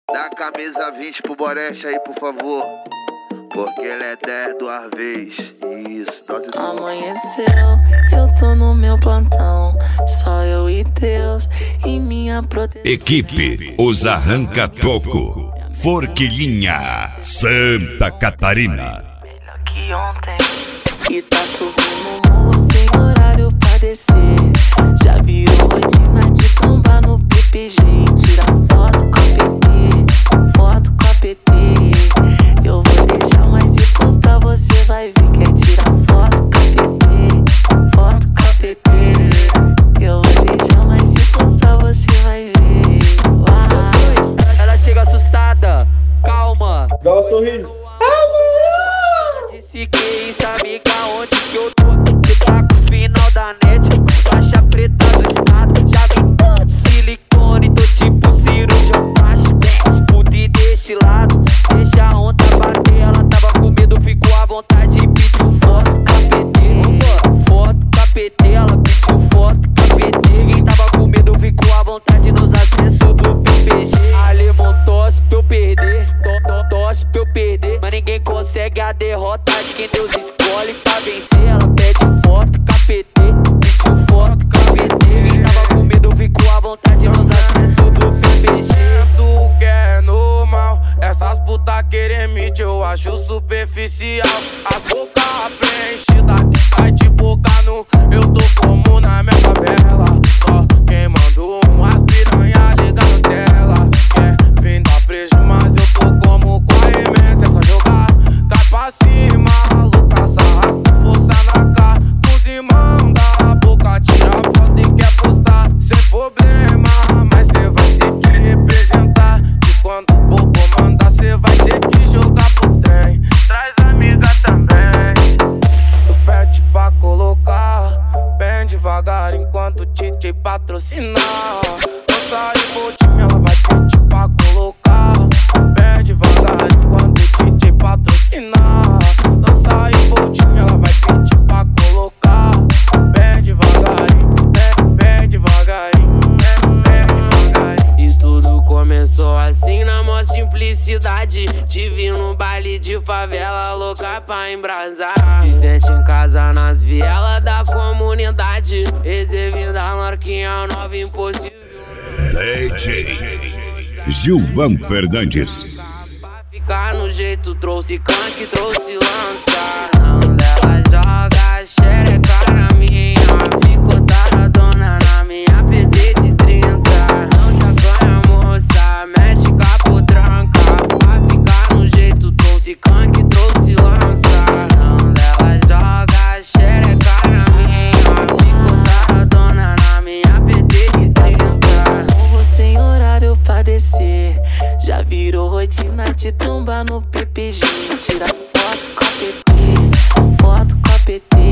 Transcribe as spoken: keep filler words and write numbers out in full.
Dá a camisa vinte pro Boreste aí, por favor. Porque ele é dez duas vezes. Isso, dose do... Amanheceu, eu tô no meu plantão. Só eu e Deus e minha proteção. Equipe Os Arranca-Toco, Forquilhinha, Santa Catarina. Melhor que ontem. E tá subindo o morro sem horário pra descer. Já virou rotina de trombar no P P G. Tira foto com a P T, foto com a P T. Eu vou deixar mais e postar, você vai ver. Quer tirar foto com a P T, foto com a P T. Eu vou deixar mais e postar, você vai ver. Uau. Ela chega assustada, calma. Dá um sorriso. Disse que sabe que aonde que eu tô. Cê tá com o final da net, com faixa preta do estado. Já vem todo silicone, tô tipo cirurgião plástico. Desce puta e deste lado, deixa a onda bater. Ela tava com medo, ficou à vontade e pediu foto com a P T. Foto com a P T, ela pediu foto com a P T. Quem tava com medo ficou à vontade nos acessos do P P G. Alemão tosse pra eu perder, to, to, tosse pra eu perder. Mas ninguém consegue a derrota de quem Deus escolhe pra vencer. Ela pede foto com a P T, pediu foto com a P T. Quem tava com medo ficou à vontade nos acessos do P P G. Tu que é normal, essas putas querem mídia, eu acho superficial. As bocas preenchidas que sai de boca nu. Eu tô como na minha favela, só queimando umas piranha ligando tela. Quer vir dar prejuízo, mas eu tô como com a M S. É só jogar, cai pra cima, louca, sarra com força na cara. Com os irmãos da boca, tira foto e quer postar. Sem problema, mas cê vai ter que representar. E quando o bobo mandar, cê vai ter que jogar pro trem. Traz amiga também. Tu pede pra colocar, bem devagar enquanto o D J patrocinar. Lança e voltinha, ela vai pedir pra colocar, bem devagar enquanto o D J patrocinar. Lança e voltinha, ela vai pedir pra colocar, bem devagarinho, bem, bem devagarinho, bem, bem devagarinho. E tudo começou assim na maior simplicidade. Te vi no baile de favela, louca pra embrasar. Se sente em casa nas vielas da comunidade. Exervindo a marquinha nova impossível. D J Gilvan Fernandes. Pra ficar no jeito, trouxe canque, trouxe lança. Não dela joga xereca na minha. Ficou taradona na minha P T de trinta. Não sacanha moça, mexe capo tranca. Pra ficar no jeito, trouxe canque, trouxe lança. Não dela joga xereca na minha. Ficou taradona na minha P T de trinta. Morro sem horário pra descer. Já virou rotina de trombar no P P G. Tira foto com a P T, foto com a P T.